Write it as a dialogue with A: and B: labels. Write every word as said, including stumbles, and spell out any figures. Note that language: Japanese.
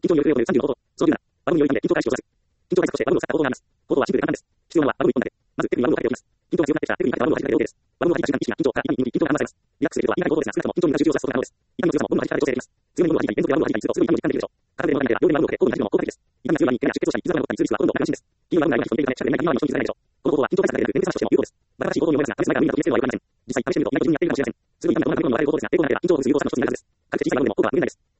A: 緊張による不要というさんじゅうの方法。そういうなら、バブルにより込んで緊張回避をします。緊張対策としてバブルを使った方法があります。方法はシンプルで簡単です。必要なのはバブルいっぽんだけ。まず、手首にバブルをかけておきます。緊張が強くなってきたら、手首にかけたバブルを弾きかけて OK です。バブルを弾いた瞬間に意識が緊張から意味に緊張が緩和されます。リラックスするとは言い難い方法ですが、少なくとも緊張になる重要さを指すことが可能です。痛みの強さもボンドの弾き方で調整できます。強めにボンドを弾いたり、連続でバブルを弾いたりするとすぐに痛みを実感できるでしょう。片手でボンドが痛みで両手にバブルをかけて、ボンドの弾くのも効果的です。痛みが強い場合に手が出血をしたり、傷が残ったりする率はボンドをかけるらしいんです。金融バブルが今人に手がないため、社会でない人に人にづらいでしょう。この方法は緊張対策だけでなく、全然差しとしても有効です。バカらしい方法に思いますが、試す前から無理な時につけるのは良くありません。実際試してみると意外と自分にやっているかもしれません。すぐに痛みが止まるのを逃れる方法ですが、抵抗がなければ緊張をほぐす有効さの一つになるはずです。軽くて小さなバブルでも効果は無限大です。